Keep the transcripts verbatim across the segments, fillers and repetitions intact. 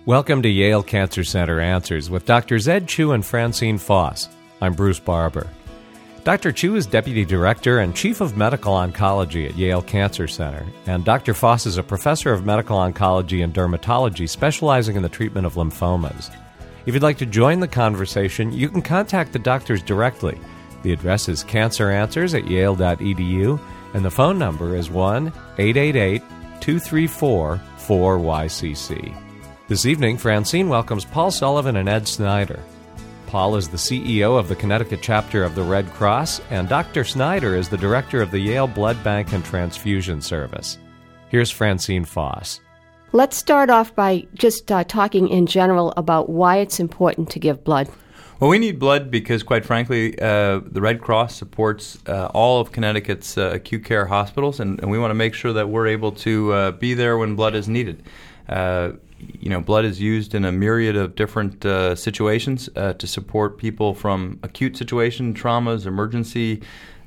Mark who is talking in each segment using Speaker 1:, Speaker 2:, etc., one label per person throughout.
Speaker 1: Welcome to Yale Cancer Center Answers with Doctors Ed Chu and Francine Foss. I'm Bruce Barber. Doctor Chu is Deputy Director and Chief of Medical Oncology at Yale Cancer Center, and Doctor Foss is a Professor of Medical Oncology and Dermatology specializing in the treatment of lymphomas. If you'd like to join the conversation, you can contact the doctors directly. The address is cancer answers at yale dot e d u, and the phone number is one eight eight eight, two three four, four Y C C. This evening, Francine welcomes Paul Sullivan and Ed Snyder. Paul is the C E O of the Connecticut chapter of the Red Cross, and Doctor Snyder is the director of the Yale Blood Bank and Transfusion Service. Here's Francine Foss.
Speaker 2: Let's start off by just uh, talking in general about why it's important to give blood.
Speaker 3: Well, we need blood because, quite frankly, uh, the Red Cross supports uh, all of Connecticut's uh, acute care hospitals, and, and we want to make sure that we're able to uh, be there when blood is needed. Uh, you know, blood is used in a myriad of different uh, situations uh, to support people from acute situation, traumas, emergency,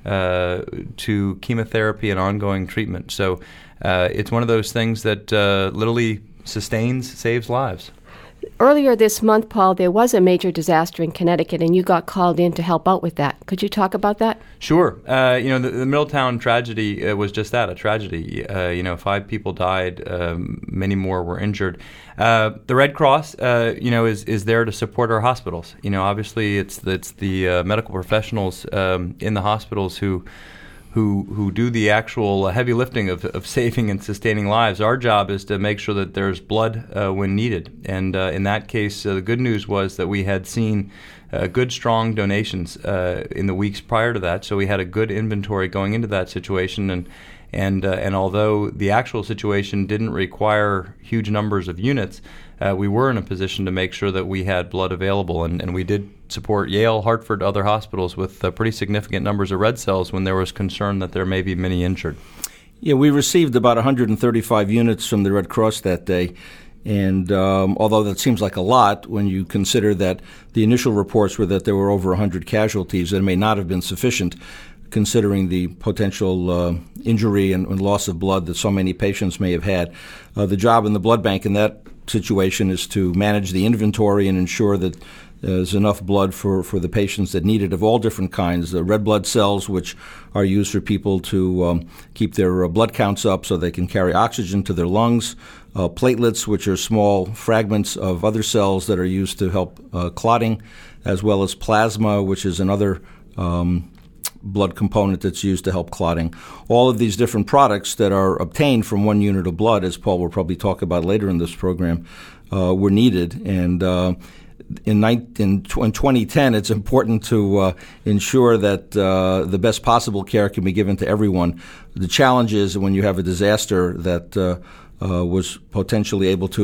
Speaker 3: uh, to chemotherapy and ongoing treatment. So uh, it's one of those things that uh, literally sustains, saves lives.
Speaker 2: Earlier this month, Paul, there was a major disaster in Connecticut, and you got called in to help out with that. Could you talk about that?
Speaker 3: Sure. Uh, you know, the, the Middletown tragedy uh, was just that, a tragedy. Uh, you know, five people died, um, many more were injured. Uh, the Red Cross, uh, you know, is, is there to support our hospitals. You know, obviously it's the, it's the uh, medical professionals um, in the hospitals who who who do the actual heavy lifting of, of saving and sustaining lives. Our job is to make sure that there's blood uh, when needed. And uh, in that case, uh, the good news was that we had seen uh, good, strong donations uh, in the weeks prior to that. So we had a good inventory going into that situation. And and uh, and although the actual situation didn't require huge numbers of units, uh, we were in a position to make sure that we had blood available. And, and we did support Yale, Hartford, other hospitals with uh, pretty significant numbers of red cells when there was concern that there may be many injured.
Speaker 4: Yeah, we received about one hundred thirty-five units from the Red Cross that day. And um, although that seems like a lot, when you consider that the initial reports were that there were over one hundred casualties, it may not have been sufficient considering the potential uh, injury and, and loss of blood that so many patients may have had. Uh, the job in the blood bank in that situation is to manage the inventory and ensure that there's enough blood for, for the patients that need it of all different kinds. The red blood cells, which are used for people to um, keep their uh, blood counts up so they can carry oxygen to their lungs. Uh, platelets, which are small fragments of other cells that are used to help uh, clotting, as well as plasma, which is another um, blood component that's used to help clotting. All of these different products that are obtained from one unit of blood, as Paul will probably talk about later in this program, uh, were needed. And uh, in, in twenty ten, it's important to uh, ensure that uh, the best possible care can be given to everyone. The challenge is when you have a disaster that uh, Uh, was potentially able to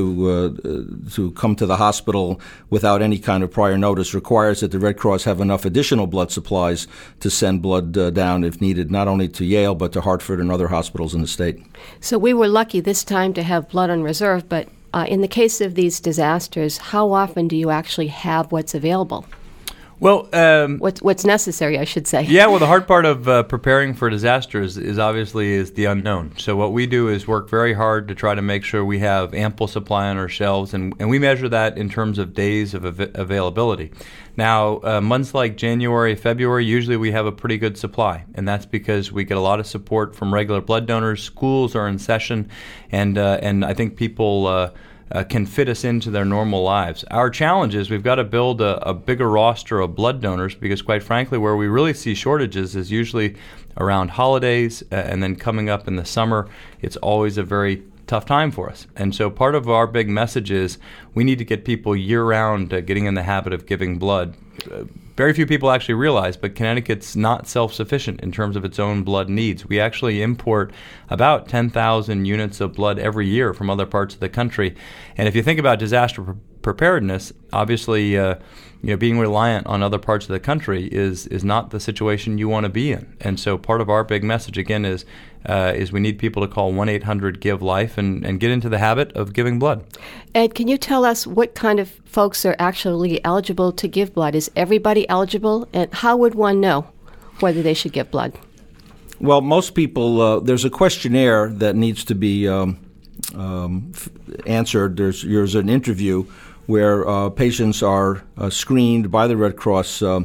Speaker 4: uh, to come to the hospital without any kind of prior notice, requires that the Red Cross have enough additional blood supplies to send blood uh, down if needed, not only to Yale but to Hartford and other hospitals in the state.
Speaker 2: So we were lucky this time to have blood on reserve, but uh, in the case of these disasters, how often do you actually have what's available?
Speaker 3: Well, um,
Speaker 2: what's what's necessary, I should say.
Speaker 3: Yeah, well, the hard part of uh, preparing for disasters is obviously is the unknown. So what we do is work very hard to try to make sure we have ample supply on our shelves, and, and we measure that in terms of days of av- availability. Now, uh, months like January, February, usually we have a pretty good supply, and that's because we get a lot of support from regular blood donors. Schools are in session, and uh, and I think people Uh, Uh, can fit us into their normal lives. Our challenge is we've got to build a, a bigger roster of blood donors because, quite frankly, where we really see shortages is usually around holidays uh, and then coming up in the summer. It's always a very tough time for us. And so part of our big message is we need to get people year-round uh, getting in the habit of giving blood. Uh, very few people actually realize, but Connecticut's not self-sufficient in terms of its own blood needs. We actually import about ten thousand units of blood every year from other parts of the country. And if you think about disaster pre- preparedness, obviously uh, you know, being reliant on other parts of the country is is not the situation you want to be in. And so part of our big message, again, is uh, is we need people to call one eight hundred give life and, and get into the habit of giving blood.
Speaker 2: Ed, can you tell us what kind of folks are actually eligible to give blood? Is everybody eligible? And how would one know whether they should give blood?
Speaker 4: Well, most people, uh, there's a questionnaire that needs to be um, um, f- answered, there's, there's an interview where uh, patients are uh, screened by the Red Cross uh,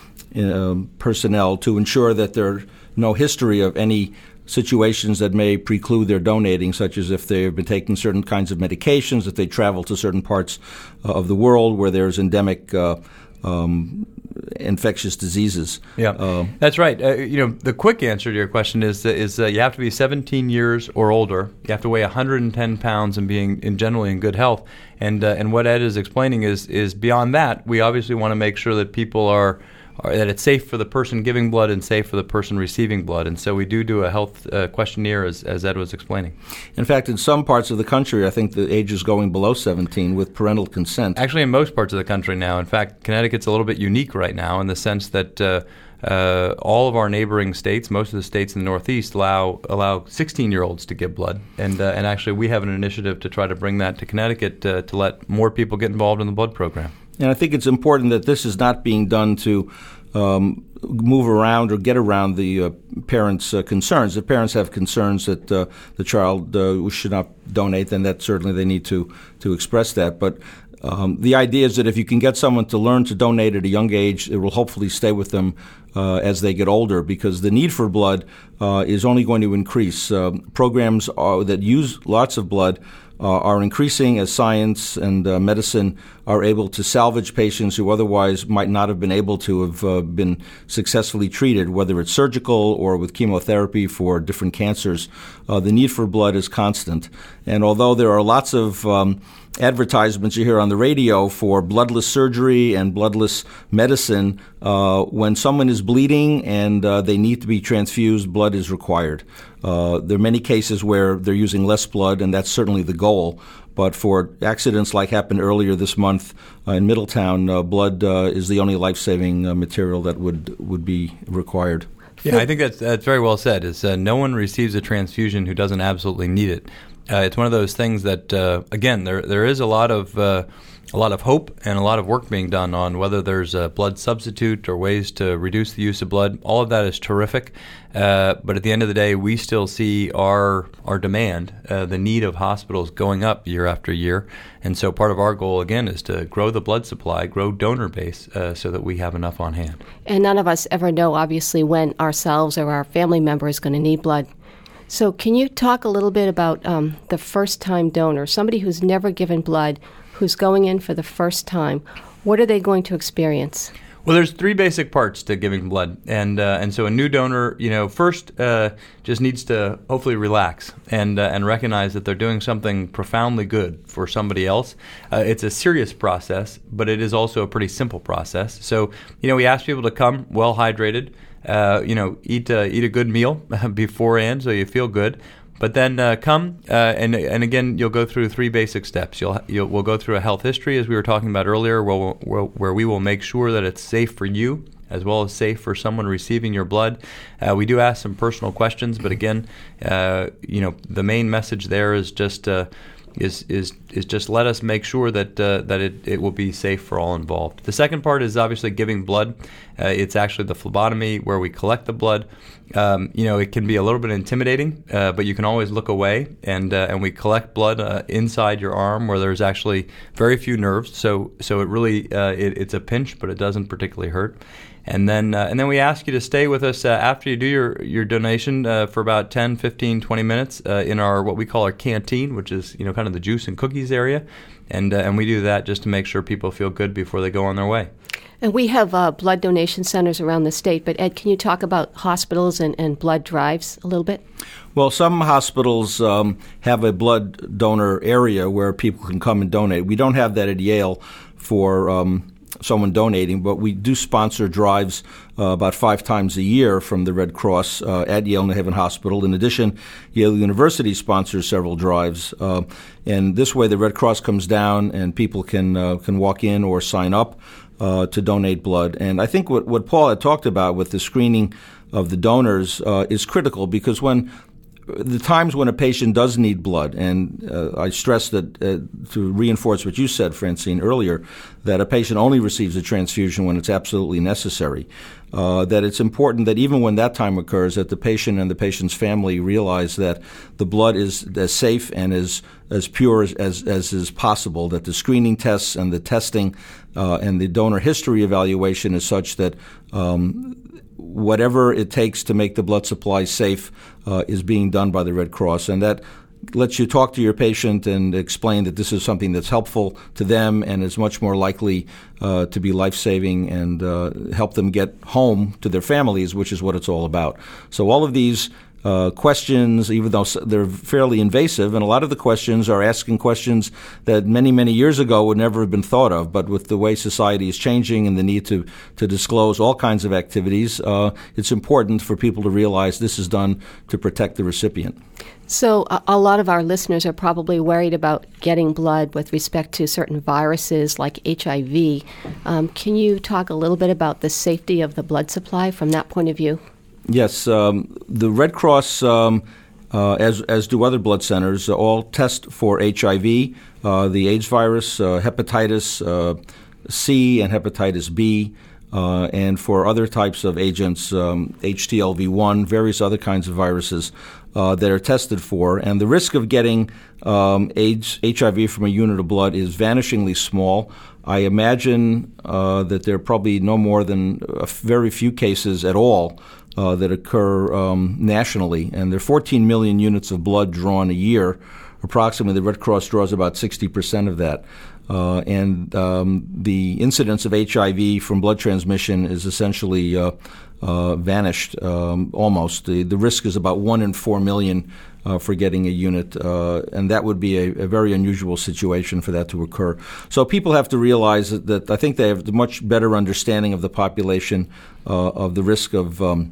Speaker 4: uh, personnel to ensure that there's no history of any situations that may preclude their donating, such as if they have been taking certain kinds of medications, if they travel to certain parts uh, of the world where there's endemic uh, um, infectious diseases.
Speaker 3: Yeah,
Speaker 4: uh,
Speaker 3: that's right. Uh, you know, the quick answer to your question is uh, is uh, you have to be seventeen years or older. You have to weigh one hundred ten pounds and being in generally in good health. And uh, and what Ed is explaining is is beyond that, we obviously want to make sure that people are. Or that it's safe for the person giving blood and safe for the person receiving blood. And so we do do a health uh, questionnaire, as, as Ed was explaining.
Speaker 4: In fact, in some parts of the country, I think the age is going below seventeen with parental consent.
Speaker 3: Actually, in most parts of the country now. In fact, Connecticut's a little bit unique right now in the sense that uh, uh, all of our neighboring states, most of the states in the Northeast, allow allow sixteen-year-olds to give blood. And uh, and actually, we have an initiative to try to bring that to Connecticut uh, to let more people get involved in the blood program.
Speaker 4: And I think it's important that this is not being done to um, move around or get around the uh, parents' uh, concerns. If parents have concerns that uh, the child uh, should not donate, then that certainly they need to, to express that. But um, the idea is that if you can get someone to learn to donate at a young age, it will hopefully stay with them uh, as they get older, because the need for blood uh, is only going to increase. Uh, programs are, that use lots of blood Uh, are increasing as science and uh, medicine are able to salvage patients who otherwise might not have been able to have uh, been successfully treated, whether it's surgical or with chemotherapy for different cancers. Uh, the need for blood is constant. And although there are lots of um, advertisements you hear on the radio for bloodless surgery and bloodless medicine, uh, when someone is bleeding and uh, they need to be transfused, blood is required. Uh, there are many cases where they're using less blood, and that's certainly the goal. But for accidents like happened earlier this month uh, in Middletown, uh, blood uh, is the only life-saving uh, material that would would be required.
Speaker 3: Yeah, I think that's that's very well said. Is uh, no one receives a transfusion who doesn't absolutely need it. Uh, it's one of those things that, uh, again, there there is a lot of uh, a lot of hope and a lot of work being done on whether there's a blood substitute or ways to reduce the use of blood. All of that is terrific. Uh, but at the end of the day, we still see our our demand, uh, the need of hospitals going up year after year. And so part of our goal, again, is to grow the blood supply, grow donor base, uh, so that we have enough on hand.
Speaker 2: And none of us ever know, obviously, when ourselves or our family member is going to need blood. So can you talk a little bit about um, the first-time donor, somebody who's never given blood, who's going in for the first time? What are they going to experience?
Speaker 3: Well, there's three basic parts to giving blood, and uh, and so a new donor, you know, first uh, just needs to hopefully relax and uh, and recognize that they're doing something profoundly good for somebody else. Uh, it's a serious process, but it is also a pretty simple process. So, you know, we ask people to come well hydrated, uh, you know, eat uh, eat a good meal beforehand so you feel good. But then uh, come, uh, and and again, you'll go through three basic steps. You'll, you'll we'll go through a health history, as we were talking about earlier, where, we'll, where we will make sure that it's safe for you as well as safe for someone receiving your blood. Uh, we do ask some personal questions, but again, uh, you know, the main message there is just uh, is is is just let us make sure that uh, that it, it will be safe for all involved. The second part is obviously giving blood. Uh, it's actually the phlebotomy, where we collect the blood. Um, you know, it can be a little bit intimidating, uh, but you can always look away, and uh, and we collect blood uh, inside your arm, where there's actually very few nerves. So so it really uh, it, it's a pinch, but it doesn't particularly hurt. And then uh, and then we ask you to stay with us uh, after you do your, your donation uh, for about ten, fifteen, twenty minutes uh, in our what we call our canteen, which is, you know, kind of the juice and cookies area. And uh, and we do that just to make sure people feel good before they go on their way.
Speaker 2: And we have uh, blood donation centers around the state, but Ed, can you talk about hospitals and, and blood drives a little bit?
Speaker 4: Well, some hospitals um, have a blood donor area where people can come and donate. We don't have that at Yale for um, someone donating, but we do sponsor drives uh, about five times a year from the Red Cross uh, at Yale New Haven Hospital. In addition, Yale University sponsors several drives, uh, and this way the Red Cross comes down and people can uh, can walk in or sign up uh, to donate blood. And I think what, what Paul had talked about with the screening of the donors uh, is critical, because when the times when a patient does need blood, and uh, I stress that uh, to reinforce what you said, Francine, earlier, that a patient only receives a transfusion when it's absolutely necessary, uh, that it's important that even when that time occurs, that the patient and the patient's family realize that the blood is as safe and as, as pure as, as, as is possible, that the screening tests and the testing uh, and the donor history evaluation is such that um, whatever it takes to make the blood supply safe uh, is being done by the Red Cross. And that lets you talk to your patient and explain that this is something that's helpful to them and is much more likely uh, to be life-saving and uh, help them get home to their families, which is what it's all about. So all of these Uh, questions, even though they're fairly invasive, and a lot of the questions are asking questions that many, many years ago would never have been thought of. But with the way society is changing and the need to, to disclose all kinds of activities, uh, it's important for people to realize this is done to protect the recipient.
Speaker 2: So a, a lot of our listeners are probably worried about getting blood with respect to certain viruses like H I V. Um, can you talk a little bit about the safety of the blood supply from that point of view?
Speaker 4: Yes, um, the Red Cross, um, uh, as as do other blood centers, uh, all test for H I V, uh, the AIDS virus, uh, hepatitis uh, C, and hepatitis B, uh, and for other types of agents, um, H T L V one, various other kinds of viruses uh, that are tested for. And the risk of getting um, AIDS, H I V from a unit of blood is vanishingly small. I imagine uh, that there are probably no more than a very few cases at all Uh, that occur um, nationally, and there are fourteen million units of blood drawn a year. Approximately, the Red Cross draws about sixty percent of that. Uh, and um, the incidence of H I V from blood transmission is essentially uh, uh, vanished um, almost. The, the risk is about one in four million uh, for getting a unit, uh, and that would be a, a very unusual situation for that to occur. So people have to realize that, that I think they have a much better understanding of the population uh, of the risk of um,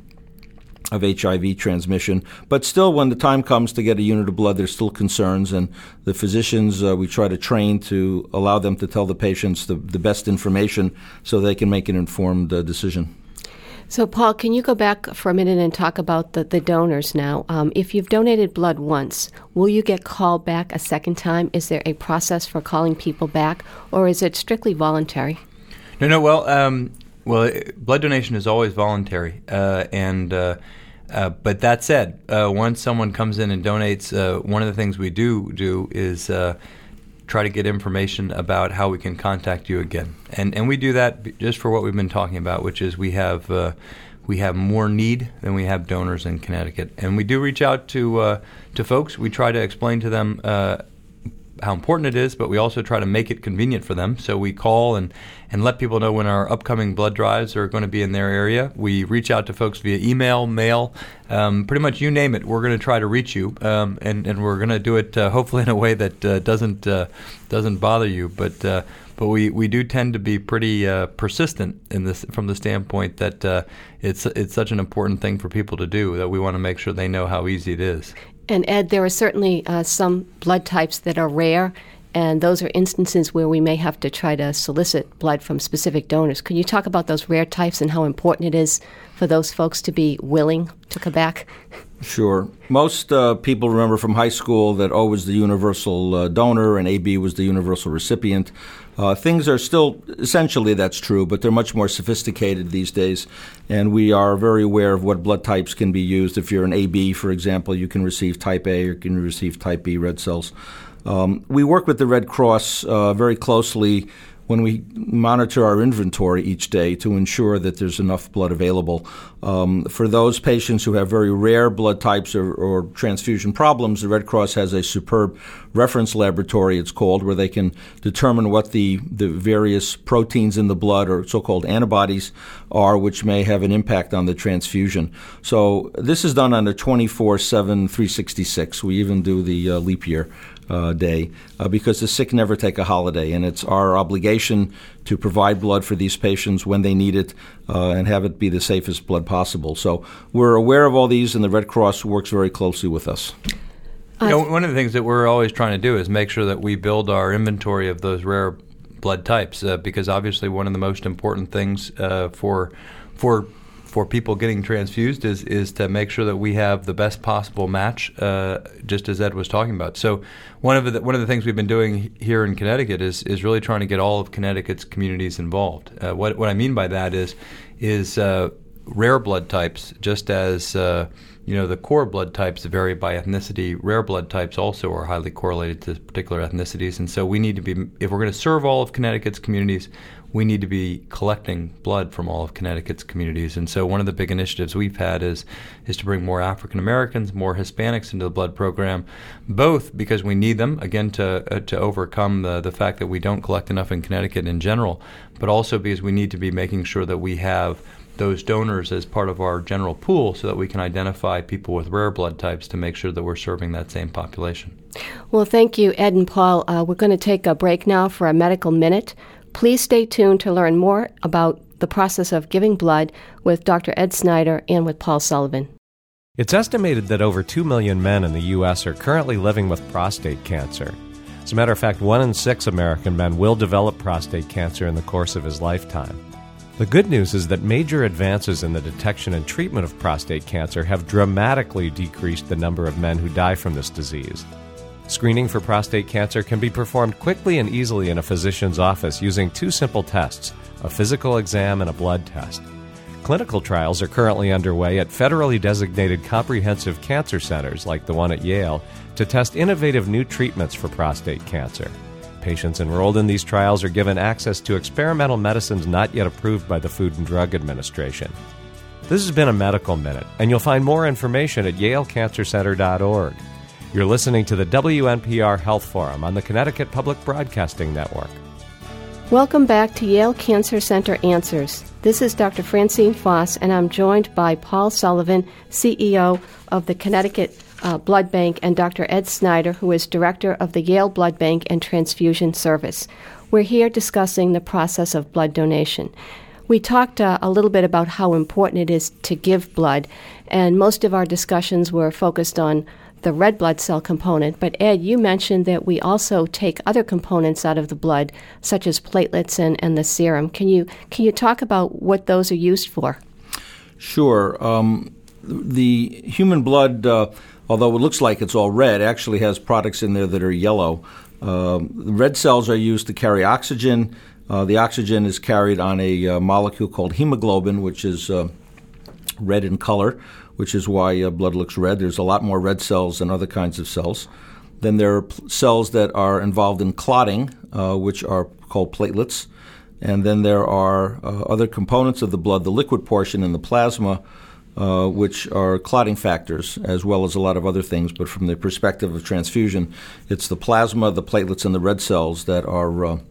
Speaker 4: of H I V transmission. But still, when the time comes to get a unit of blood, there's still concerns, and the physicians, uh, we try to train to allow them to tell the patients the, the best information so they can make an informed uh, decision.
Speaker 2: So, Paul, can you go back for a minute and talk about the, the donors now? Um, if you've donated blood once, will you get called back a second time? Is there a process for calling people back, or is it strictly voluntary?
Speaker 3: No, no, well, um, well, blood donation is always voluntary, uh, and uh, uh, but that said, uh, once someone comes in and donates, uh, one of the things we do do is uh, try to get information about how we can contact you again, and and we do that just for what we've been talking about, which is we have uh, we have more need than we have donors in Connecticut, and we do reach out to uh, to folks. We try to explain to them Uh, how important it is, but we also try to make it convenient for them. So we call and, and let people know when our upcoming blood drives are going to be in their area. We reach out to folks via email, mail, um, pretty much you name it. We're going to try to reach you, um, and, and we're going to do it uh, hopefully in a way that uh, doesn't uh, doesn't bother you. But uh, but we, we do tend to be pretty uh, persistent in this from the standpoint that uh, it's it's such an important thing for people to do that we want to make sure they know how easy it is.
Speaker 2: And Ed, there are certainly uh, some blood types that are rare, and those are instances where we may have to try to solicit blood from specific donors. Can you talk about those rare types and how important it is for those folks to be willing to come back?
Speaker 4: Sure. Most uh, people remember from high school that O was the universal uh, donor and A B was the universal recipient. Uh, things are still, essentially that's true, but they're much more sophisticated these days, and we are very aware of what blood types can be used. If you're an A B, for example, you can receive type A or you can receive type B red cells. Um, we work with the Red Cross uh, very closely when we monitor our inventory each day to ensure that there's enough blood available. Um, for those patients who have very rare blood types or, or transfusion problems, the Red Cross has a superb reference laboratory, it's called, where they can determine what the, the various proteins in the blood or so-called antibodies are, which may have an impact on the transfusion. So this is done on a twenty-four seven, three sixty-six. We even do the uh, leap year Uh, day uh, because the sick never take a holiday, and it's our obligation to provide blood for these patients when they need it uh, and have it be the safest blood possible. So we're aware of all these, and the Red Cross works very closely with us.
Speaker 3: You know, one of the things that we're always trying to do is make sure that we build our inventory of those rare blood types uh, because obviously one of the most important things uh, for for for people getting transfused is is to make sure that we have the best possible match, uh, just as Ed was talking about. So one of the one of the things we've been doing here in Connecticut is is really trying to get all of Connecticut's communities involved. Uh, what what I mean by that is is uh, rare blood types, just as uh, you know the core blood types vary by ethnicity. Rare blood types also are highly correlated to particular ethnicities, and so we need to be, if we're going to serve all of Connecticut's communities, we need to be collecting blood from all of Connecticut's communities. And so one of the big initiatives we've had is is to bring more African Americans, more Hispanics into the blood program, both because we need them, again, to uh, to overcome the, the fact that we don't collect enough in Connecticut in general, but also because we need to be making sure that we have those donors as part of our general pool so that we can identify people with rare blood types to make sure that we're serving that same population.
Speaker 2: Well, thank you, Ed and Paul. Uh, we're going to take a break now for a medical minute. Please stay tuned to learn more about the process of giving blood with Doctor Ed Snyder and with Paul Sullivan.
Speaker 1: It's estimated that over two million men in the U S are currently living with prostate cancer. As a matter of fact, one in six American men will develop prostate cancer in the course of his lifetime. The good news is that major advances in the detection and treatment of prostate cancer have dramatically decreased the number of men who die from this disease. Screening for prostate cancer can be performed quickly and easily in a physician's office using two simple tests, a physical exam and a blood test. Clinical trials are currently underway at federally designated comprehensive cancer centers like the one at Yale to test innovative new treatments for prostate cancer. Patients enrolled in these trials are given access to experimental medicines not yet approved by the Food and Drug Administration. This has been a Medical Minute, and you'll find more information at yale cancer center dot org. You're listening to the W N P R Health Forum on the Connecticut Public Broadcasting Network.
Speaker 2: Welcome back to Yale Cancer Center Answers. This is Doctor Francine Foss, and I'm joined by Paul Sullivan, C E O of the Connecticut uh, Blood Bank, and Doctor Ed Snyder, who is Director of the Yale Blood Bank and Transfusion Service. We're here discussing the process of blood donation. We talked uh, a little bit about how important it is to give blood, and most of our discussions were focused on the red blood cell component. But Ed, you mentioned that we also take other components out of the blood, such as platelets and, and the serum. Can you can you talk about what those are used for?
Speaker 4: Sure. Um, the human blood, uh, although it looks like it's all red, actually has products in there that are yellow. Um, the red cells are used to carry oxygen. Uh, the oxygen is carried on a uh, molecule called hemoglobin, which is uh, red in color, which is why uh, blood looks red. There's a lot more red cells than other kinds of cells. Then there are p- cells that are involved in clotting, uh, which are called platelets. And then there are uh, other components of the blood, the liquid portion in the plasma, uh, which are clotting factors, as well as a lot of other things. But from the perspective of transfusion, it's the plasma, the platelets, and the red cells that are uh,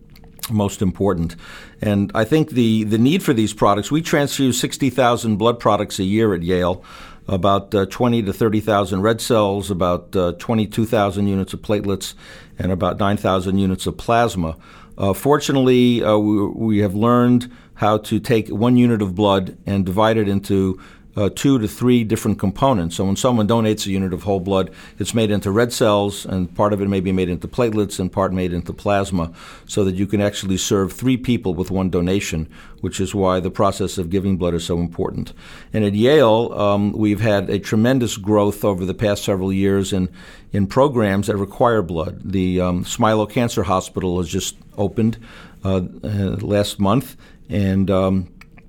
Speaker 4: most important. And I think the, the need for these products, we transfuse sixty thousand blood products a year at Yale, about uh, twenty to thirty thousand red cells, about uh, twenty-two thousand units of platelets, and about nine thousand units of plasma. Uh, fortunately, uh, we, we have learned how to take one unit of blood and divide it into Uh, two to three different components. So when someone donates a unit of whole blood, it's made into red cells, and part of it may be made into platelets and part made into plasma, so that you can actually serve three people with one donation, which is why the process of giving blood is so important. And at Yale, um, we've had a tremendous growth over the past several years in, in programs that require blood. The um, Smilow Cancer Hospital has just opened uh, uh, last month, and um,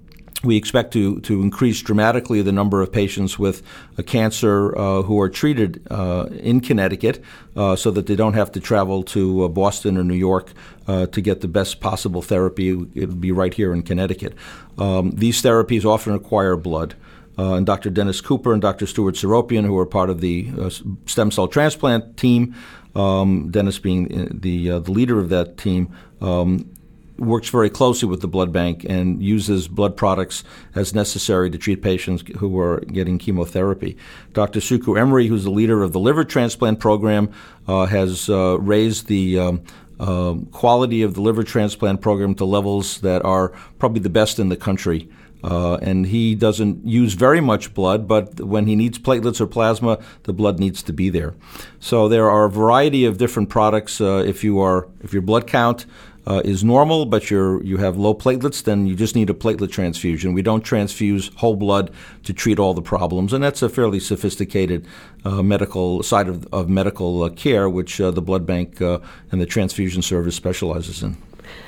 Speaker 4: we expect to, to increase dramatically the number of patients with a cancer uh, who are treated uh, in Connecticut uh, so that they don't have to travel to uh, Boston or New York uh, to get the best possible therapy. It would be right here in Connecticut. Um, these therapies often require blood. Uh, and Doctor Dennis Cooper and Doctor Stuart Seropian, who are part of the uh, stem cell transplant team, um, Dennis being the, uh, the leader of that team, um, works very closely with the blood bank and uses blood products as necessary to treat patients who are getting chemotherapy. Doctor Suku Emery, who's the leader of the liver transplant program, uh, has uh, raised the um, uh, quality of the liver transplant program to levels that are probably the best in the country. Uh, and he doesn't use very much blood, but when he needs platelets or plasma, the blood needs to be there. So there are a variety of different products. Uh, if you are, if your blood count uh, is normal, but you're you have low platelets, then you just need a platelet transfusion. We don't transfuse whole blood to treat all the problems, and that's a fairly sophisticated uh, medical side of, of medical uh, care, which uh, the blood bank uh, and the transfusion service specializes in.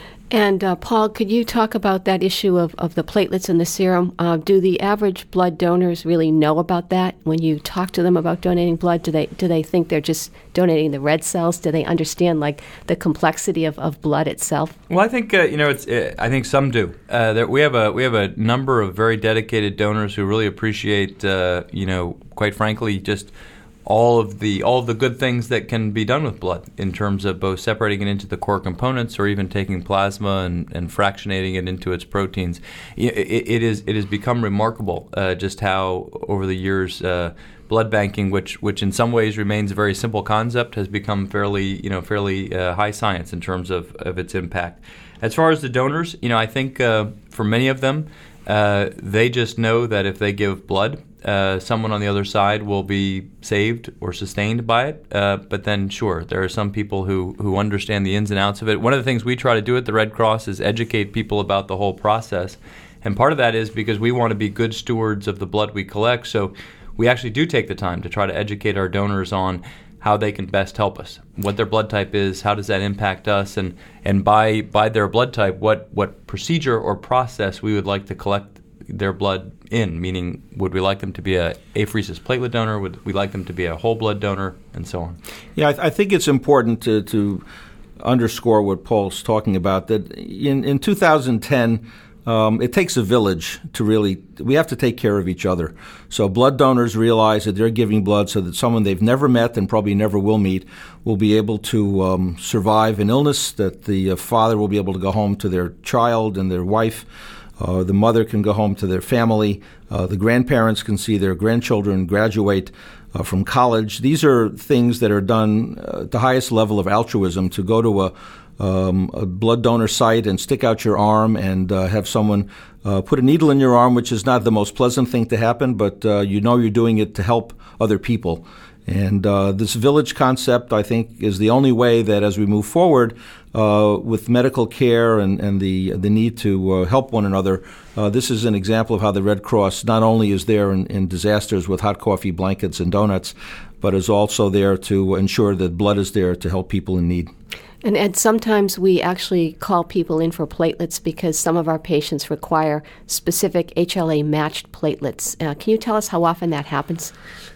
Speaker 2: And uh, Paul, could you talk about that issue of, of the platelets in the serum? Uh, do the average blood donors really know about that? When you talk to them about donating blood, do they do they think they're just donating the red cells? Do they understand like the complexity of, of blood itself?
Speaker 3: Well, I think uh, you know it's. Uh, I think some do. Uh, there, we have a we have a number of very dedicated donors who really appreciate uh, you know quite frankly just. all of the all of the good things that can be done with blood in terms of both separating it into the core components or even taking plasma and, and fractionating it into its proteins. It, it, it is it has become remarkable uh, just how over the years uh, blood banking, which which in some ways remains a very simple concept, has become fairly you know fairly uh, high science in terms of, of its impact. As far as the donors, you know, I think uh, for many of them, uh, they just know that if they give blood, Uh, someone on the other side will be saved or sustained by it. Uh, but then, sure, there are some people who, who understand the ins and outs of it. One of the things we try to do at the Red Cross is educate people about the whole process. And part of that is because we want to be good stewards of the blood we collect. So we actually do take the time to try to educate our donors on how they can best help us, what their blood type is, how does that impact us, and, and by, by their blood type, what, what procedure or process we would like to collect their blood in, meaning would we like them to be a apheresis platelet donor, would we like them to be a whole blood donor, and so on.
Speaker 4: Yeah, I, th- I think it's important to, to underscore what Paul's talking about, that in, in two thousand ten, um, it takes a village to really, we have to take care of each other. So blood donors realize that they're giving blood so that someone they've never met and probably never will meet will be able to um, survive an illness, that the uh, father will be able to go home to their child and their wife. Uh, the mother can go home to their family. Uh, the grandparents can see their grandchildren graduate uh, from college. These are things that are done uh, at the highest level of altruism, to go to a, um, a blood donor site and stick out your arm and uh, have someone uh, put a needle in your arm, which is not the most pleasant thing to happen, but uh, you know you're doing it to help other people. And uh, this village concept, I think, is the only way that as we move forward uh, with medical care and, and the the need to uh, help one another, uh, this is an example of how the Red Cross not only is there in, in disasters with hot coffee, blankets, and donuts, but is also there to ensure that blood is there to help people in need.
Speaker 2: And Ed, sometimes we actually call people in for platelets because some of our patients require specific H L A-matched platelets. Uh, can you tell us how often that happens?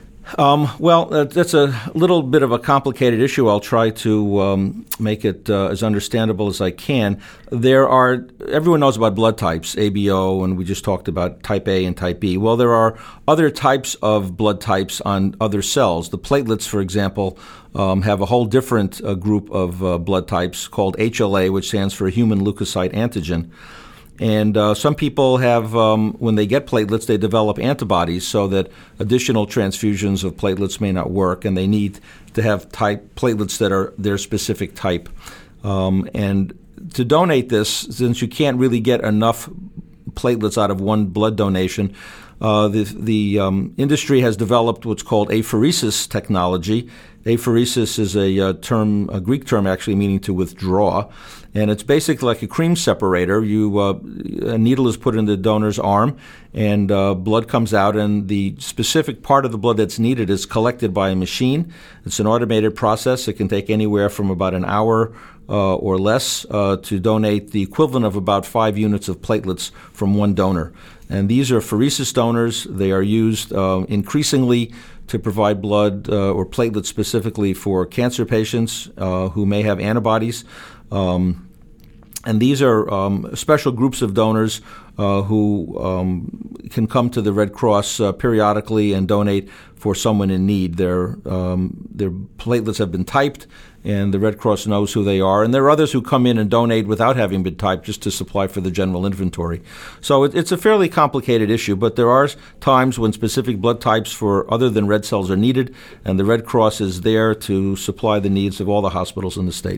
Speaker 4: Um, well, uh, that's a little bit of a complicated issue. I'll try to um, make it uh, as understandable as I can. There are, everyone knows about blood types, A B O, and we just talked about type A and type B. Well, there are other types of blood types on other cells. The platelets, for example, um, have a whole different uh, group of uh, blood types called H L A, which stands for human leukocyte antigen. And uh, some people have, um, when they get platelets, they develop antibodies so that additional transfusions of platelets may not work, and they need to have type platelets that are their specific type. Um, and to donate this, since you can't really get enough platelets out of one blood donation, uh, the, the um, industry has developed what's called apheresis technology. Apheresis is a uh, term, a Greek term actually, meaning to withdraw. And it's basically like a cream separator. You uh, a needle is put in the donor's arm, and uh, blood comes out, and the specific part of the blood that's needed is collected by a machine. It's an automated process. It can take anywhere from about an hour uh, or less uh, to donate the equivalent of about five units of platelets from one donor. And these are apheresis donors. They are used uh, increasingly to provide blood uh, or platelets specifically for cancer patients uh, who may have antibodies. Um, And these are um, special groups of donors uh, who um, can come to the Red Cross uh, periodically and donate for someone in need. Their um, their platelets have been typed, and the Red Cross knows who they are. And there are others who come in and donate without having been typed, just to supply for the general inventory. So it, it's a fairly complicated issue, but there are times when specific blood types for other than red cells are needed, and the Red Cross is there to supply the needs of all the hospitals in the state.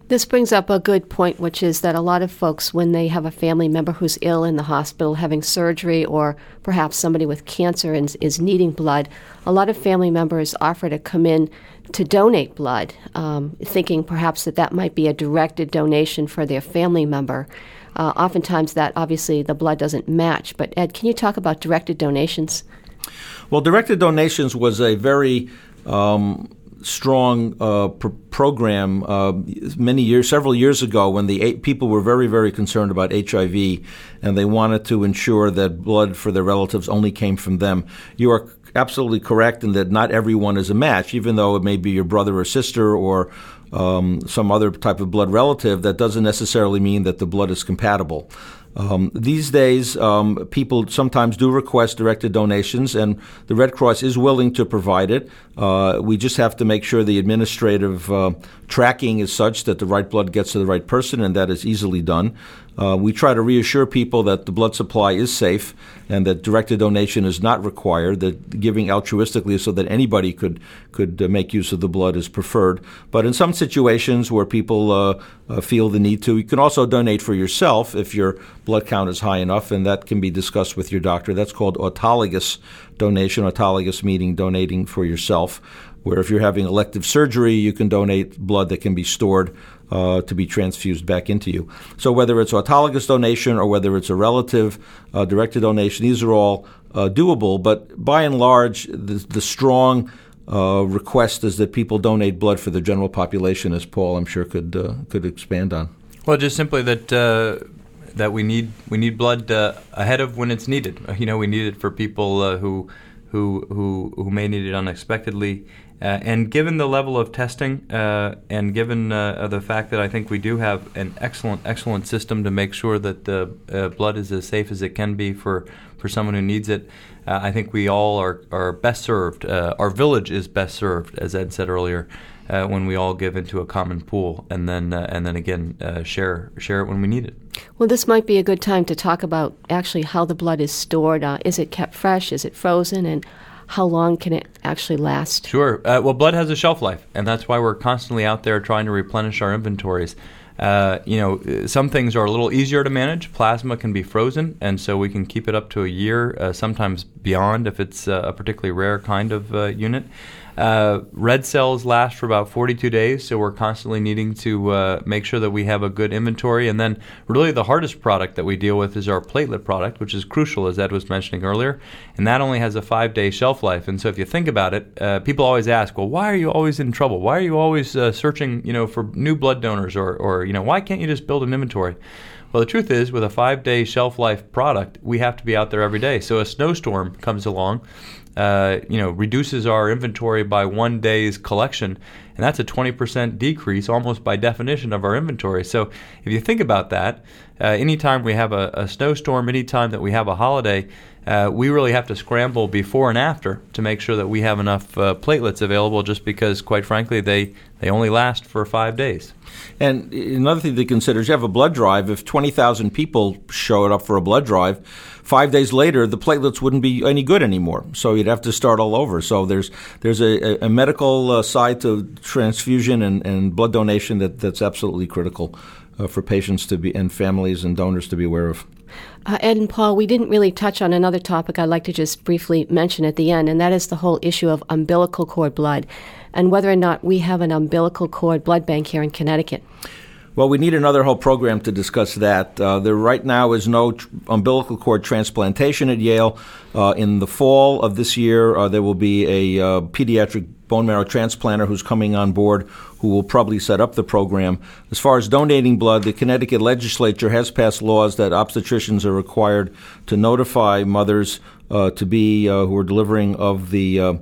Speaker 2: This brings up a good point, which is that a lot of folks, when they have a family member who's ill in the hospital, having surgery, or perhaps somebody with cancer and is needing blood, a lot of family members offer to come in to donate blood, um, thinking perhaps that that might be a directed donation for their family member. Uh, oftentimes that, obviously, the blood doesn't match. But Ed, can you talk about directed donations?
Speaker 4: Well, directed donations was a very um, strong uh, pr- program uh, many years, several years ago, when the eight people were very, very concerned about H I V, and they wanted to ensure that blood for their relatives only came from them. You are absolutely correct in that not everyone is a match, even though it may be your brother or sister or um, some other type of blood relative. That doesn't necessarily mean that the blood is compatible. Um, these days, um, people sometimes do request directed donations, and the Red Cross is willing to provide it. Uh, we just have to make sure the administrative uh, tracking is such that the right blood gets to the right person, and that is easily done. Uh, we try to reassure people that the blood supply is safe and that directed donation is not required, that giving altruistically so that anybody could could uh, make use of the blood is preferred. But in some situations where people uh, uh, feel the need to, you can also donate for yourself if your blood count is high enough, and that can be discussed with your doctor. That's called autologous donation, autologous meaning donating for yourself, where if you're having elective surgery, you can donate blood that can be stored Uh, to be transfused back into you. So whether it's autologous donation or whether it's a relative uh, directed donation, these are all uh, doable. But by and large, the, the strong uh, request is that people donate blood for the general population, as Paul, I'm sure, could uh, could expand on.
Speaker 3: Well, just simply that uh, that we need we need blood uh, ahead of when it's needed. You know, we need it for people uh, who who who who may need it unexpectedly. Uh, and given the level of testing uh, and given uh, the fact that I think we do have an excellent, excellent system to make sure that the uh, blood is as safe as it can be for, for someone who needs it, uh, I think we all are, are best served. Uh, our village is best served, as Ed said earlier, uh, when we all give into a common pool and then uh, and then again uh, share share it when we need it.
Speaker 2: Well, this might be a good time to talk about actually how the blood is stored. Uh, is it kept fresh? Is it frozen? And how long can it actually last?
Speaker 3: Sure. Uh, well, blood has a shelf life, and that's why we're constantly out there trying to replenish our inventories. Uh, you know, some things are a little easier to manage. Plasma can be frozen, and so we can keep it up to a year, uh, sometimes beyond if it's uh, a particularly rare kind of uh, unit. Uh, red cells last for about forty-two days, so we're constantly needing to uh, make sure that we have a good inventory. And then really the hardest product that we deal with is our platelet product, which is crucial, as Ed was mentioning earlier, and that only has a five-day shelf life. And so if you think about it, uh, people always ask, well, why are you always in trouble? Why are you always uh, searching, you know, for new blood donors, or, or, you know, why can't you just build an inventory? Well, the truth is, with a five-day shelf life product, we have to be out there every day. So a snowstorm comes along, Uh, you know, reduces our inventory by one day's collection, and that's a twenty percent decrease, almost by definition, of our inventory. So if you think about that, uh, anytime we have a, a snowstorm, anytime that we have a holiday, uh, we really have to scramble before and after to make sure that we have enough uh, platelets available, just because, quite frankly, they, they only last for five days.
Speaker 4: And another thing to consider is you have a blood drive. If twenty thousand people showed up for a blood drive, five days later, the platelets wouldn't be any good anymore. So you'd have to start all over. So there's there's a, a medical uh, side to transfusion and, and blood donation that, that's absolutely critical uh, for patients to be and families and donors to be aware of.
Speaker 2: Uh, Ed and Paul, we didn't really touch on another topic I'd like to just briefly mention at the end, and that is the whole issue of umbilical cord blood and whether or not we have an umbilical cord blood bank here in Connecticut.
Speaker 4: Well, we need another whole program to discuss that. Uh, there right now is no tr- umbilical cord transplantation at Yale. Uh, in the fall of this year, uh, there will be a uh, pediatric bone marrow transplanter who's coming on board, who will probably set up the program. As far as donating blood, the Connecticut legislature has passed laws that obstetricians are required to notify mothers uh, to be uh, who are delivering of the uh,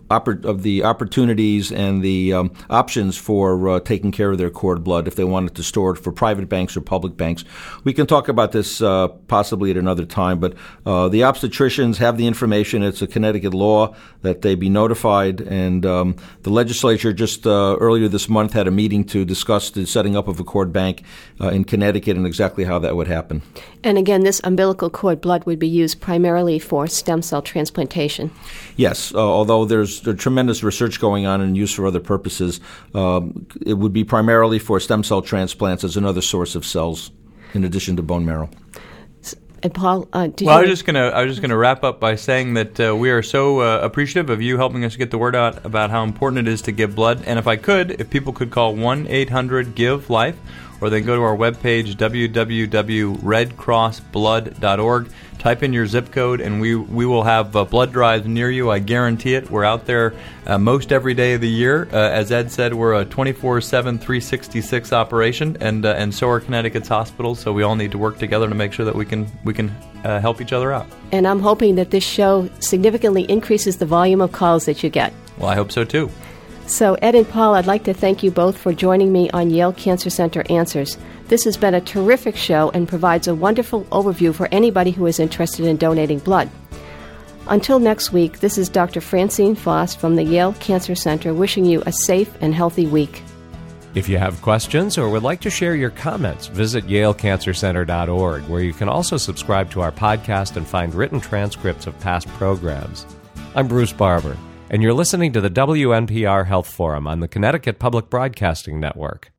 Speaker 4: of the opportunities and the um, options for uh, taking care of their cord blood if they wanted to store it for private banks or public banks. We can talk about this uh, possibly at another time, but uh, the obstetricians have the information. It's a Connecticut law that they be notified, and um, the legislature just uh, earlier this month had a meeting to discuss the setting up of a cord bank uh, in Connecticut and exactly how that would happen.
Speaker 2: And again, this umbilical cord blood would be used primarily for stem cell transplantation.
Speaker 4: Yes, uh, although there's there's a tremendous research going on and use for other purposes. Um, it would be primarily for stem cell transplants as another source of cells, in addition to bone marrow.
Speaker 2: And Paul, uh, did
Speaker 3: well,
Speaker 2: you
Speaker 3: I was just gonna I was just gonna wrap up by saying that uh, we are so uh, appreciative of you helping us get the word out about how important it is to give blood. And if I could, if people could call one eight hundred give life, or they can go to our webpage, w w w dot red cross blood dot org. Type in your zip code, and we, we will have uh, blood drives near you. I guarantee it. We're out there uh, most every day of the year. Uh, as Ed said, we're a twenty-four seven, three sixty-six operation, and uh, and so are Connecticut's hospitals. So we all need to work together to make sure that we can we can uh, help each other out.
Speaker 2: And I'm hoping that this show significantly increases the volume of calls that you get.
Speaker 3: Well, I hope so too.
Speaker 2: So, Ed and Paul, I'd like to thank you both for joining me on Yale Cancer Center Answers. This has been a terrific show and provides a wonderful overview for anybody who is interested in donating blood. Until next week, this is Doctor Francine Foss from the Yale Cancer Center wishing you a safe and healthy week.
Speaker 1: If you have questions or would like to share your comments, visit yale cancer center dot org, where you can also subscribe to our podcast and find written transcripts of past programs. I'm Bruce Barber, and you're listening to the W N P R Health Forum on the Connecticut Public Broadcasting Network.